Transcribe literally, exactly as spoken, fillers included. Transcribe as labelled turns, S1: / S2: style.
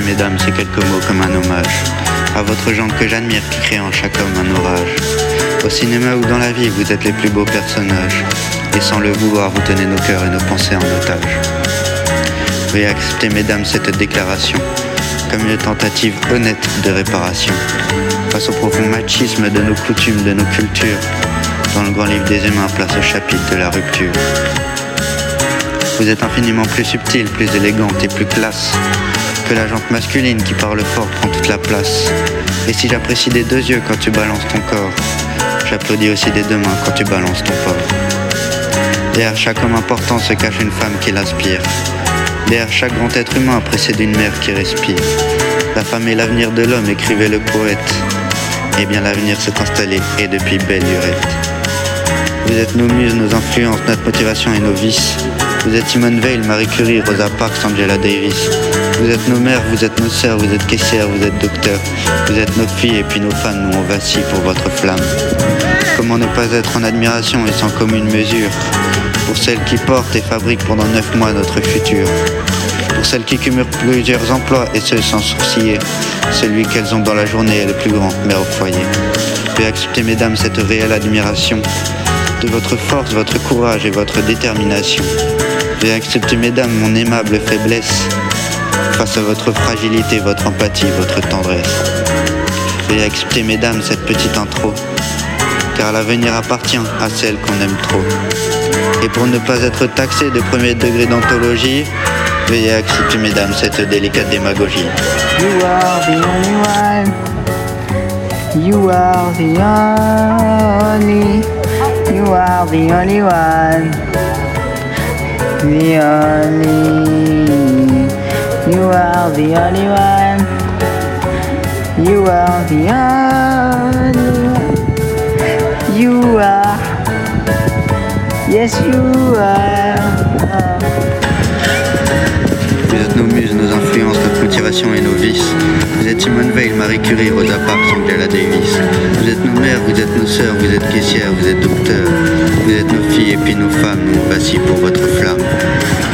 S1: accepter, mesdames, ces quelques mots comme un hommage à votre gendre que j'admire, qui crée en chaque homme un orage. Au cinéma ou dans la vie, vous êtes les plus beaux personnages, et sans le vouloir, vous tenez nos cœurs et nos pensées en otage. Veuillez accepter, mesdames, cette déclaration comme une tentative honnête de réparation face au profond machisme de nos coutumes, de nos cultures. Dans le grand livre des humains, place au chapitre de la rupture. Vous êtes infiniment plus subtile, plus élégante et plus classe que la jante masculine qui parle fort prend toute la place. Et si j'apprécie des deux yeux quand tu balances ton corps, j'applaudis aussi des deux mains quand tu balances ton porc. Derrière chaque homme important se cache une femme qui l'aspire. Derrière chaque grand être humain précède une mère qui respire. La femme est l'avenir de l'homme, écrivait le poète. Eh bien l'avenir s'est installé, et depuis belle lurette. Vous êtes nos muses, nos influences, notre motivation et nos vices. Vous êtes Simone Veil, Marie Curie, Rosa Parks, Angela Davis. Vous êtes nos mères, vous êtes nos sœurs, vous êtes caissières, vous êtes docteurs. Vous êtes nos filles et puis nos femmes, nous on vacille pour votre flamme. Comment ne pas être en admiration et sans commune mesure pour celles qui portent et fabriquent pendant neuf mois notre futur. Pour celles qui cumulent plusieurs emplois et ce sans sourciller. Celui qu'elles ont dans la journée est le plus grand, mère au foyer. Veuillez accepter, mesdames, cette réelle admiration de votre force, votre courage et votre détermination. Veuillez accepter, mesdames, mon aimable faiblesse face à votre fragilité, votre empathie, votre tendresse. Veuillez accepter, mesdames, cette petite intro, car l'avenir appartient à celle qu'on aime trop. Et pour ne pas être taxé de premier degré d'anthologie, veuillez accepter, mesdames, cette délicate démagogie.
S2: You are the only one. You are the only. You are the only one. The only. You are the only one. You are the only one. You are. Yes, you are.
S1: Vous êtes nos muses, nos influences, notre motivation et nos vices. Vous êtes Simone Veil, Marie Curie, Rosa Parks, Angela Davis. Vous êtes nos mères, vous êtes nos sœurs, vous êtes caissières, vous êtes docteurs. Vous êtes nos filles et puis nos femmes, nous on vacille pour votre flamme.